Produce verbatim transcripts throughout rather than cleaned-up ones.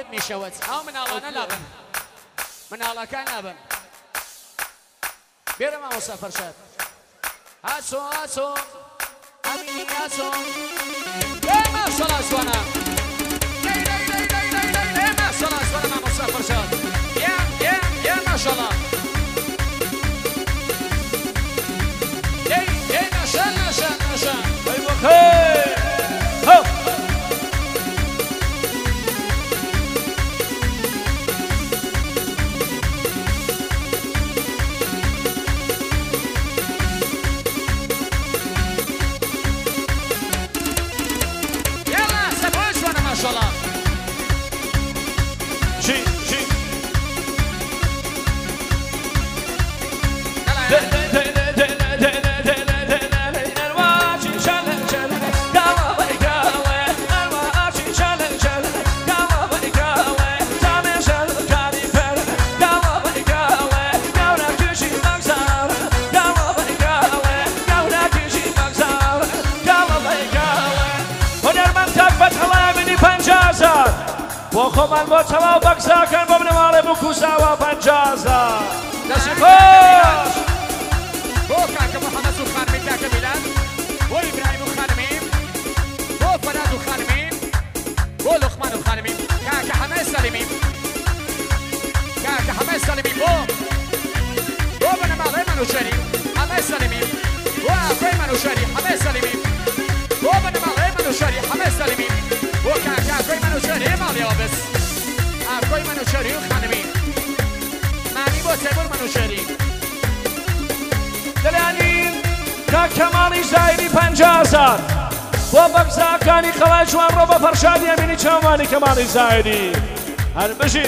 ورد میشود ها مناڵانە نابن مناڵەکان نابن بێرە مامۆستا فەرشاد هاچۆ هاچۆ ئەمینی هاچۆ ئێ ماشەڵا جوانە ئێ ماشەڵا جوانە مامۆستا فەرشاد ئێ ئێ ئێ ماشەڵا ئێ ئێ نەشان نەشان نەشان هو بۆ خۆمان بۆ چەواو بەکساکەن بۆ بنەماڵێ بکوساوە پەنجازە دەستی خۆش بۆ کاکە محەممەد و خانمی کاکە میلاد بۆ ئیبراهیم و خانمیم بۆ فەراد و خانمیم بۆ لوقمان و خانمیم کاکە حەمەد سەلیمیم کاکە حەمەد سەلیمیم بۆ بۆ بنەماڵەی مەنوچەری حەمەد سەلیمیم بۆ ئاکۆی مەنوچەری حەمەد سەلیمیم بۆ بنەماڵەی مەنوچەری حەمەد سەلیمیم بۆ کاکە ئاکۆی مەنوچەری ماڵیەوە بس ئاکۆی مەنوچەری و خانمیم مانی بۆ تێبوون مەنوچەری دەلانین کاکەماڵی زایری پەنجازە بۆ بەکساکانی خەڵای جوان ڕۆ بە فەرشادی ئەمینی چاوانی کەماڵی زایری هەر بژی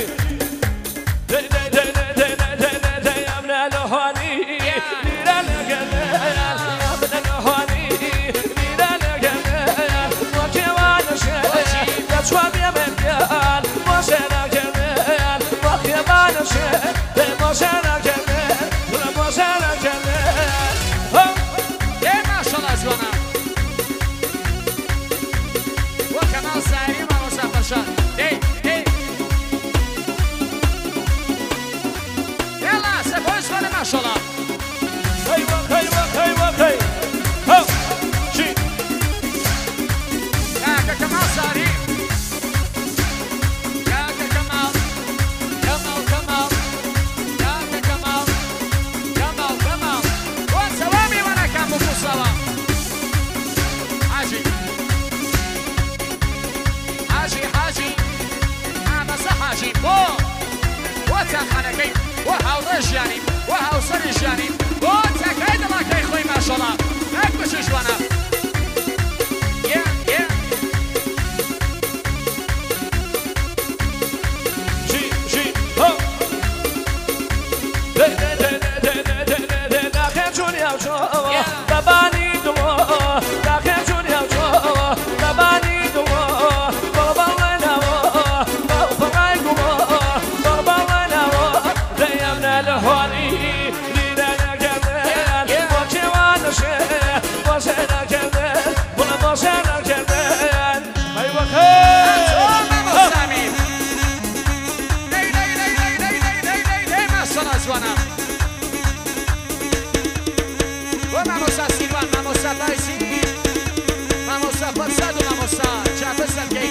ئەمنە لەهوانی لیرە لەگەنەیان ئەمنە لەهوانی لیرە لەگەنەیان بۆ کێوانەشێن دەچوە بێمەندیان بۆ شێنەکەنەیان بۆ کێوانەشێن بۆ شێنەکەنەیان بۆ شێنەکەنەیان ئێ ماشەڵا جوانە بۆ کەماڵ زایری مامۆستا فەرشاد دەی دەی هێڵا سەبۆی جوانە ماشەڵا هەی وەکەی وەکەی وەکەی هەو چی کاکە کەماڵ زاری کاکە کەماڵ کەماڵ کەماڵ کاکە کەماڵ کەماڵ کەماڵ بۆ سەوامی وەنەکان بکوسەوە حاجی حاجی حاجی ئامەسە حاجی بۆ بۆ چاخانەکەی بۆ هاوڕێ ژیانی بۆ هاوسەری ژیانی بۆ چاکای دڵاکەی خۆی ماشەڵا ناک بچ جوانە یە یە چی چی هەو داخێ جونیاو چۆوە دەبانی دڵۆ داخێ جونیاو چۆوە دەبانی دڵۆ بەڵبەڵێنەوە بەڵبەڵای گوڵۆ بەڵبەڵێنەوە دەیەمنە لەهوانی لیرە لەگەنەیان بۆ کێوانەشێن بۆ شێنەکەنەیان بڵە بۆ شێنەکەنەیان هەی وەکەی مامۆستامین دەی دەی دەی دەی دەی دەی دەی دەی دەی ماشەڵا جوانە بۆ مامۆستا سیروان مامۆستا بایسی مامۆستا فەرشاد و مامۆستا جافر سەرکەی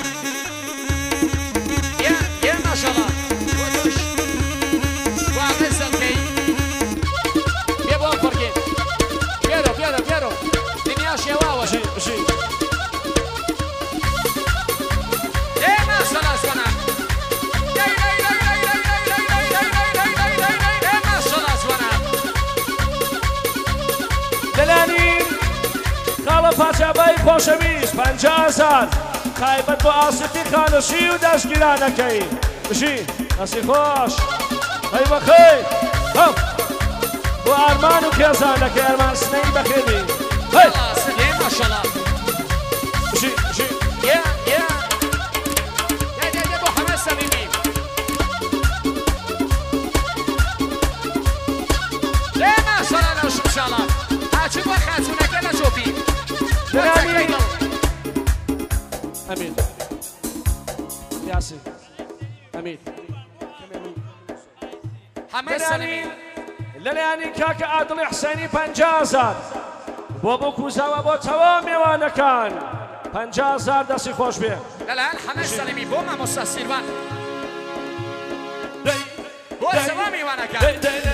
یە یە ماشەڵا بۆ توش بۆ عەقیل سەرکەی بێ بۆ ئەم فەرکێ بێرە بێرە بێرە دنیا شێواوە بژی بژی ئێ ماشەڵا جوانە دەی دەی دەی دەی دەی دەی دەی دەی دەی دەی دەی دەی دەی ئێ ماشەڵا جوانە دەلانین خاڵە پاچابای خۆشەویست پەنجازان تایبەت بۆ ئاسفی خانەشی و دەشگیرانەکەی بژی دەستی خۆش هەی وەکەی هەو بۆ ئارمان و کێزانەکەی ئەرمان سنەی بەخێنی هەی ئێ ماشەڵا بژی بژی یە یە دەی دەی دەی بۆ حەمەد سەلیمی ئێ ماشەڵا لەوش مشاڵا هاچی بۆ خاتوونەکە لە جۆپی بۆ چاکەی دڵ ئەمین یاسی حمید حمد سەلیمی لەلایانی کاکە عادڵی حسێنی پەنجا هەزار بۆ بکوزەوە بۆ تەواو میوانەکان پەنجا هەزار دەستی خۆش بێ لەلایەن حەمەد سەلیمی بۆ مامۆستا سیروان بۆ تەواو میوانەکان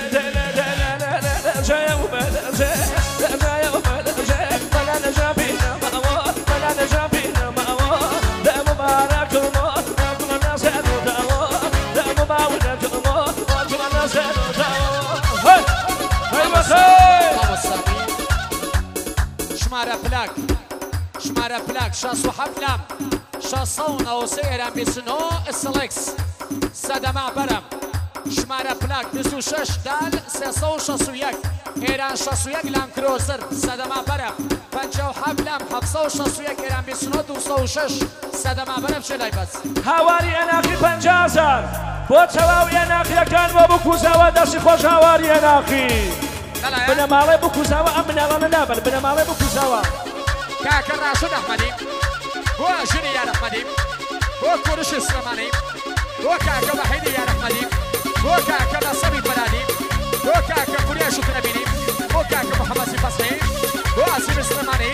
شمارە پلاک شمارە پلاک شەست و حەفت لام شەست و نەوە سێ ئێران بیست و نۆ ئسڵێکس سەدەما بەرەم شمارە پلاک بیست و شەش دال سێسە و شەست و یەک ئێران شەست و یەک لام کرۆسەر سەدەما بەرەم پەنجا و حەفت لام حەفسە و شەست و یەک ئێران بیست و نۆ دووسە و شەش سەدەما بەرەم چێ لای بەس هاواری ئێناقی پەنجا هەزار بۆ تەواو ئێناقیەکان بۆ بکوزەوە دەستی خۆش هاواری ئێناقی بنەماڵێ بکوزەوە ئەم مناڵانە نابن بنەماڵێ بکوزەوە کاکە ڕاشد ئەحمەدی بۆ ژنی یار ئەحمەدی بۆ کوڕش سلێمانی بۆ کاکە وەحیدی یار ئەحمەدی بۆ کاکە نەسەبی بەرادی بۆ کاکە کوریە شوکرەبینی بۆ کاکە محەممەد فەسلی بۆ ئاسیب سلێمانی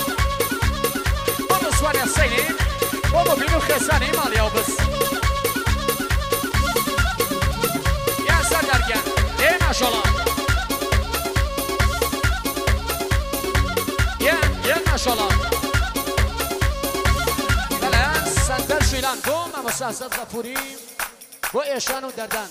بۆ نسوانی حسەینی بۆ مۆبین و خێسانی ماڵیاو بس یا سەردارگیان ئێ ماشەڵڵا ماشاءالله الان سندر شیلان بۆ مامۆستا سەد غەفوری بۆ ئێشان و دەردان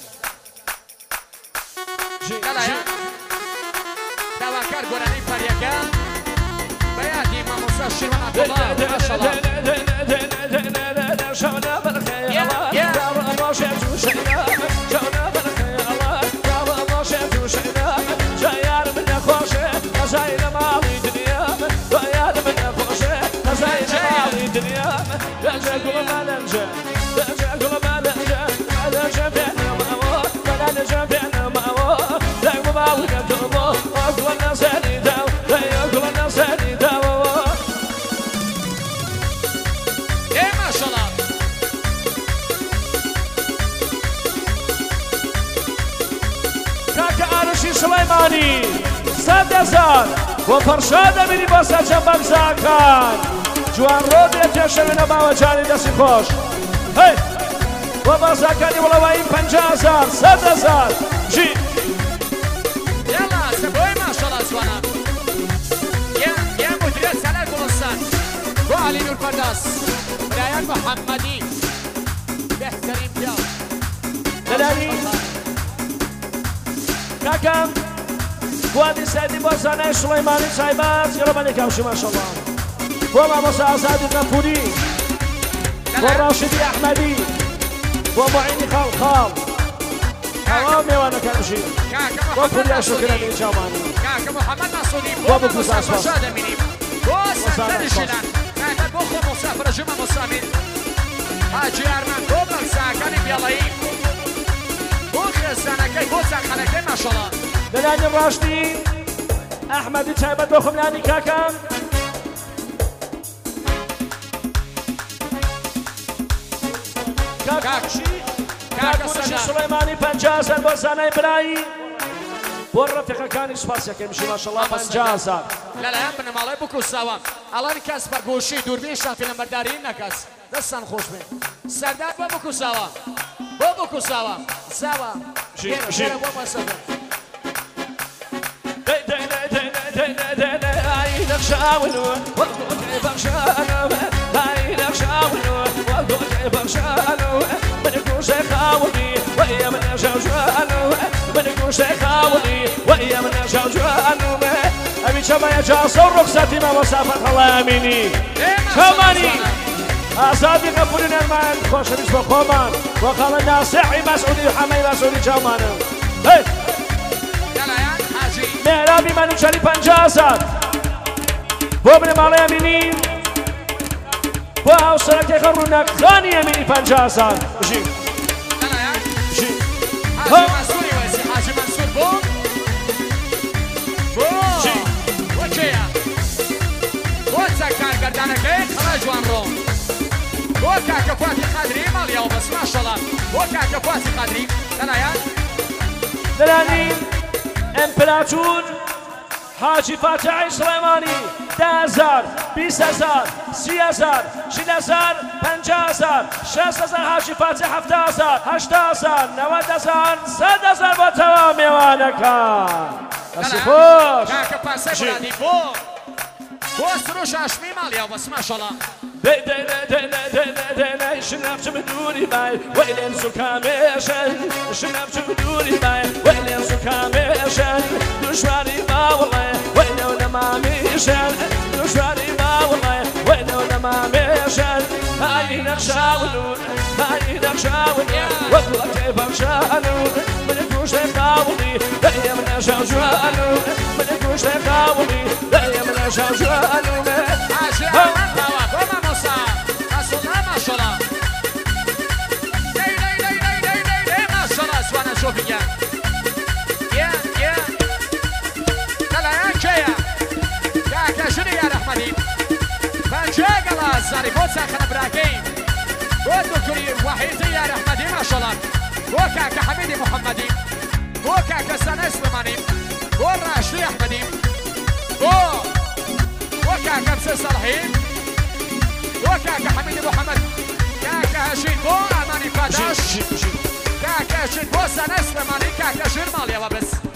لەلایەن داواکار گۆرانەی پەریەکە بە یادی مامۆستا شیروان عەبدوڵڵا ماشاءالله سليماني سەد هەزار بۆ فەرشاد ئەمینی بۆ سەرجەم بەمزاکان جوان ڕۆ دێتێشەوێنە باوەجانی دەستی خۆش هەی بۆ بازاکانی وڵەوایی پەنجا هەزار سەد هەزار ژی یاڵا سەبۆی ماشەڵڵا جوانە یا مدیرە سەلات گوڵستان بۆ عەلی نور پەرداس برایان محەممەدی بەهتەرین پیاو لەلانی کاکەم بوادی سەدی بۆ زانای سوڵەیمانی سایبەت گەڕەمەنی کاوشی ماشەڵڵا بۆ مامۆستا ئازادی غەفوری بۆ ڕاشدی ئەحمەدی بۆ معینی خاڵخاڵ تەواو میوانەکان ژی بۆ پوریا شوکرەبی چاوانی کاکە محەممەد مەسعودی بۆ مامۆستا فەرشاد ئەمینی بۆ سەندەر شیلان کاکە بۆ خۆ مۆسافرە ژمە مۆسامین حاجی ئارمان بۆ بەرزاکانی بێڵەیی بۆ خێزانەکەی بۆ چاقخانەکەی ماشەڵڵا لەلانی ڕاشدی ئەحمەدی تایبەت بۆ خۆملانی کاکەم کاکەشی سوڵەیمانی پەنجا هەزار بۆ زانای برایی بۆ ڕەفیقەکانی سوپاسیەکەی مشی ماشەڵڵا پەنجا هەزار لەلایەن بنەماڵەی بکوساوە ئەڵەن کەس بەرگۆشی دووربین شافی لەمبەرداری نەکەس دەستان خۆش بێ سەردار بۆ بکوساوە بۆ بکوساوە زاوە ژێرە بۆ مەسەدە ئەمی چەمایە جاسە و ڕوخسەتی مامۆستا فەرهەڵڵا ئەمینی چەمانی ئازادی غەفوری نەرمان خۆشەویست بۆ خۆمان بۆ خاڵە ناسیحی مەسعودی و حەمەی مەسعودی چاومانە مێرابی مەنوچەری پەنجا هەزار بۆ بنەماڵەی ئەمینی بۆ هاوسەرەکەی ڕووناکخانی ئەمینی پەنجا هەزار ژی ژی حاجی مەنسووری وەسی حاجی مەنسوور بۆ بۆ بۆ کێیە بۆ چەک کارگەردانەکەی خەڵای جوان ڕۆم بۆ کاکە فاتی قادری ماڵیاوە بەس ماشەڵڵا ماشاءالله بۆ کاکە فواسی قادری دەنایە دلانین امپراتور حاجی فاتحی سلیمانی ده هزار بیست هزار سی هزار شد هزار پنجاه هزار شصت هزار حاجی فاتح هفته هزار هشتاد هزار نود هزار صد هزار با تمام میوانەکان دەستی خۆش کاکە پاسەی بڵاندی بۆ بۆ سروش هاشمی ماڵیاو بەس ماشاءالله شنفت بدوني باي ويلين سكاميشن شنفت بدوني باي ويلين سكاميشن دشواري ما والله وين ولا ما ميشن دشواري ما والله وين ولا ما ميشن هاي نخشاولون هاي نخشاولون والله كيف امشانون من كوش تقاولي دايما من اشاجوالون من كوش تقاولي دايما من اشاجوالون ماشاءالله دی دی دی دی دی دی دی ماشاءالله سوانا شوفي يا يا يا هلا يا كيا كاكا شنو يا رحمدي فانجاقلا زاري بوت ساخن براكين بوت دكتوري وحيدي يا رحمدي ما شاء الله بو كاكا حميدي محمدي بو كاكا سنة اسلماني بو راشدي احمدي بو بو كاكا مسي صالحي وكاكا حميد محمد كاكا هشيد بو اماني فاداش كاكا هشيد بو سنة اسلماني كاكا شير ماليا وبس